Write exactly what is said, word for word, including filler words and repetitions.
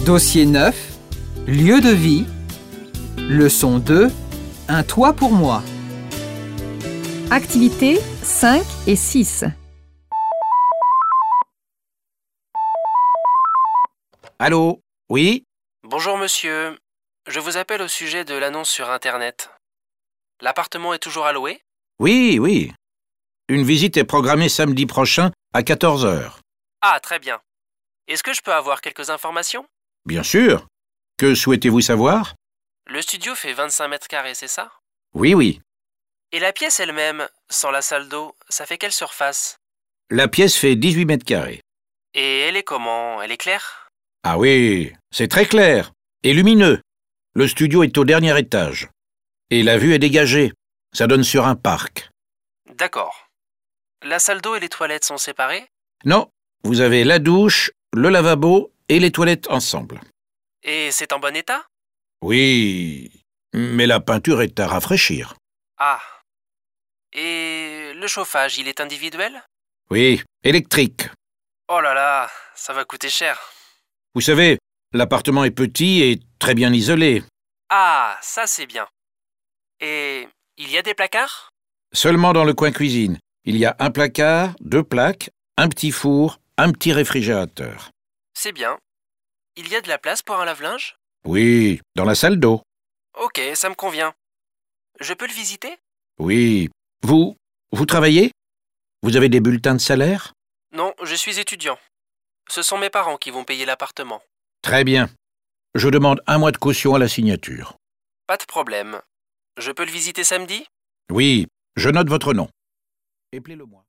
Dossier neuf, lieu de vie. Leçon deux, un toit pour moi. Activités cinq et six. Allô? Oui? Bonjour monsieur, je vous appelle au sujet de l'annonce sur Internet. L'appartement est toujours à louer? Oui, oui. Une visite est programmée samedi prochain à quatorze heures. Ah, très bien. Est-ce que je peux avoir quelques informations? Bien sûr. Que souhaitez-vous savoir? Le studio fait vingt-cinq mètres carrés, c'est ça? Oui, oui. Et la pièce elle-même, sans la salle d'eau, ça fait quelle surface? La pièce fait dix-huit mètres carrés. Et elle est comment? Elle est claire? Ah oui, c'est très clair et lumineux. Le studio est au dernier étage. Et la vue est dégagée. Ça donne sur un parc. D'accord. La salle d'eau et les toilettes sont séparées? Non, vous avez la douche, le lavabo et les toilettes ensemble. Et c'est en bon état? Oui, mais la peinture est à rafraîchir. Ah. Et le chauffage, il est individuel? Oui, électrique. Oh là là, ça va coûter cher. Vous savez, l'appartement est petit et très bien isolé. Ah, ça c'est bien. Et il y a des placards? Seulement dans le coin cuisine. Il y a un placard, deux plaques, un petit four, un petit réfrigérateur. C'est bien. Il y a de la place pour un lave-linge? Oui, dans la salle d'eau. Ok, ça me convient. Je peux le visiter? Oui. Vous, vous travaillez? Vous avez des bulletins de salaire? Non, je suis étudiant. Ce sont mes parents qui vont payer l'appartement. Très bien. Je demande un mois de caution à la signature. Pas de problème. Je peux le visiter samedi? Oui, je note votre nom. Appelez-le-moi.